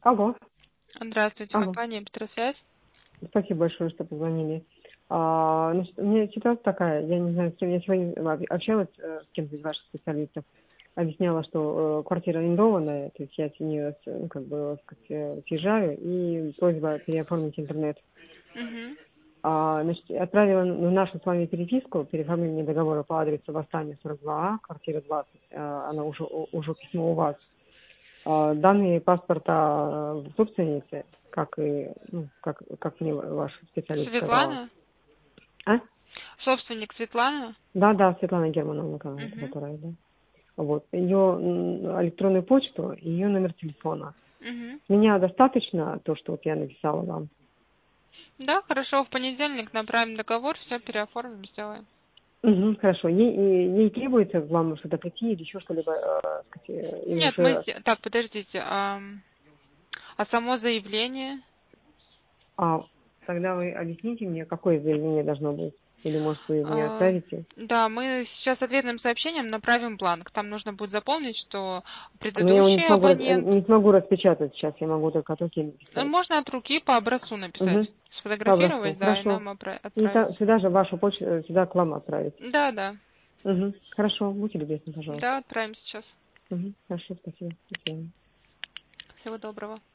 Алло, Здравствуйте, алло. компания Петросвязь. Спасибо большое, что позвонили. Значит, у меня ситуация такая, я не знаю, с кем я сегодня общалась, с кем-то из ваших специалистов, объясняла, что квартира арендованная, то есть я с нее, ну, как бы, так сказать, съезжаю, и просьба переоформить интернет. Мгм. Значит, отправила нашу с вами переписку, переоформление договора по адресу Восстания 42А, квартира 20, она уже письмо у вас. Данные паспорта собственницы, как и, ну, как мне ваш специалист сказала. Светлана? А? Собственник Светлана? Да, Светлана Германовна, Мгм. которая, да. Вот. Ее электронную почту, ее номер телефона. Мгм. С меня достаточно то, что вот я написала вам. Да, хорошо, в понедельник направим договор, все переоформим, сделаем. Угу, хорошо. Ей требуется к вам что-то прийти или еще что-либо, сказать, или Нет, мы... уже... Так, подождите, а само заявление? А тогда вы объясните мне, какое заявление должно быть? Или, может, вы мне А, отправите? да, мы сейчас ответным сообщением направим бланк. Там нужно будет заполнить, что Но я его не предыдущий смогу, абонент... не смогу распечатать сейчас, я могу только от руки написать. Можно от руки по образцу Угу. написать. По образцу. Сфотографировать, да, и Хорошо. нам И отправить. сюда же вашу почту, сюда к вам отправить. Да, да. Угу. Хорошо, будьте любезны, пожалуйста. Да, отправим сейчас. Угу. Хорошо, спасибо. До свидания. Всего доброго.